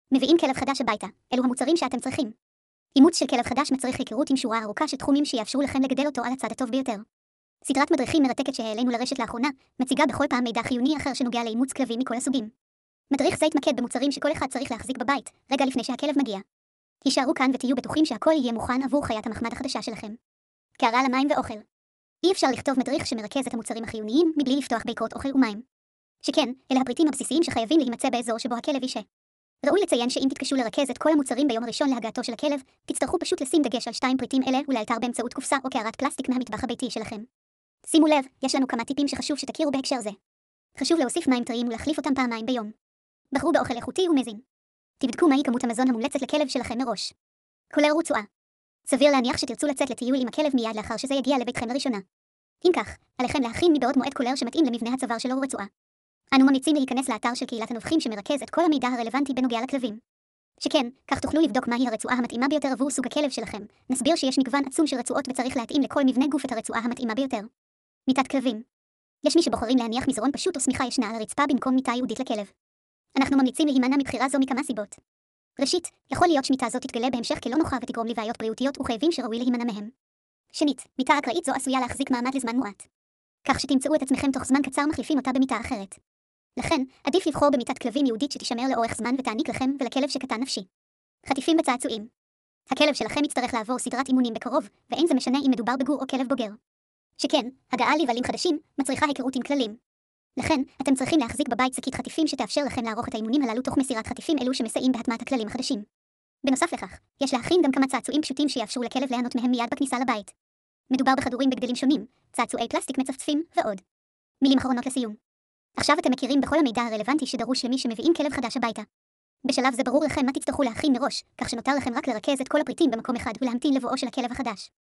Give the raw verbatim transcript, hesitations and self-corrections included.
מביאים כלב חדש הביתה, אלו המוצרים שאתם צריכים. אימוץ של כלב חדש מצריך היכרות עם שורה ארוכה של תחומים שיאפשרו לכם לגדל אותו על הצד הטוב ביותר. סדרת מדריכים מרתקת שהעלינו לרשת לאחרונה, מציגה בכל פעם מידע חיוני אחר שנוגע לאימוץ כלבים מכל הסוגים. מדריך זה יתמקד במוצרים שכל אחד צריך להחזיק בבית, רגע לפני שהכלב מגיע. הישארו כאן ותהיו בטוחים שהכל יהיה מוכן עבור חיית המחמד החדשה שלכם. קערה למים ואוכל. אי אפשר לכתוב מדריך שמרכז את המוצרים החיוניים מבלי לפתוח ביקרות אוכל ומים. שכן, אלה הפריטים הבסיסיים שחייבים להימצא באזור שבו הכלב ישהה. ראוי לציין שאם תתקשו לרכז את כל המוצרים ביום הראשון להגעתו של הכלב, תצטרכו פשוט לשים דגש על שתיים פריטים אלה ולאלתר באמצעות קופסה או קערת פלסטיק מהמטבח הביתי שלכם. שימו לב, יש לנו כמה טיפים שחשוב שתכירו בהקשר זה. חשוב להוסיף מים טריים ולהחליף אותם פעמיים ביום. בחרו באוכל איכותי ומזין. תבדקו מהי כמות המזון המומלצת לכלב שלכם מראש. כולל רצועה. סביר להניח שתרצו לצאת לטיול עם הכלב מיד לאחר שזה יגיע לביתכם לראשונה. אם כך, עליכם להכין מבעוד מועד קולר שמתאים למבנה הצוואר שלו ורצועה. אנו ממליצים להיכנס לאתר של קהילת הנובחים שמרכז את כל המידע הרלוונטי בנוגע לכלבים. שכן, כך תוכלו לבדוק מהי הרצועה המתאימה ביותר עבור סוג הכלב שלכם. נסביר שיש מגוון עצום של רצועות וצריך להתאים לכל מבנה גוף את הרצועה המתאימה ביותר. מיטת כלבים. יש מי שבוחרים להניח מזרון פשוט או שמיכה ישנה על הרצפה במקום מיטה ייעודית לכלב. אנחנו ממליצים להימנע מבחירה זו מכמה סיבות. ראשית, יכול להיות שמיטה זו תתגלה בהמשך כלא נוחה ותגרום לבעיות בריאותיות וחייבים שראוי להימנע מהם. שנית, מיטה אקראית זו עשויה להחזיק מעמד לזמן מועט. כך שתמצאו את עצמכם תוך זמן קצר מחליפים אותה במיטה אחרת. לכן, עדיף לבחור במיטת כלבים ייעודית שתישמר לאורך זמן ותעניק לכם ולכלב שקטן נפשי. חטיפים וצעצועים. הכלב שלכם יצטרך לעבור סדרת אימונים בקרוב, ואין זה משנה אם מדובר בגור או כלב בוגר. שכן, הגעה לבעלים חדשים מצריכה היכרות עם כללים. לכן, אתם צריכים להחזיק בבית שקית חטיפים שתאפשר לכם לערוך את האימונים הללו תוך מסירת חטיפים אלו שמסייעים בהטמעת הכללים החדשים. בנוסף לכך, יש להכין גם כמה צעצועים פשוטים שיאפשרו לכלב ליהנות מהם מיד בכניסה לבית. מדובר בכדורים בגדלים שונים, צעצועי פלסטיק מצפצפים ועוד. מילים אחרונות לסיום. עכשיו אתם מכירים בכל המידע הרלוונטי שדרוש למי שמביאים כלב חדש הביתה. בשלב זה ברור לכם מה תצטרכו להכין מראש, כך שנותר לכם רק לרכז את כל הפריטים במקום אחד ולהמתין לבואו של הכלב החדש.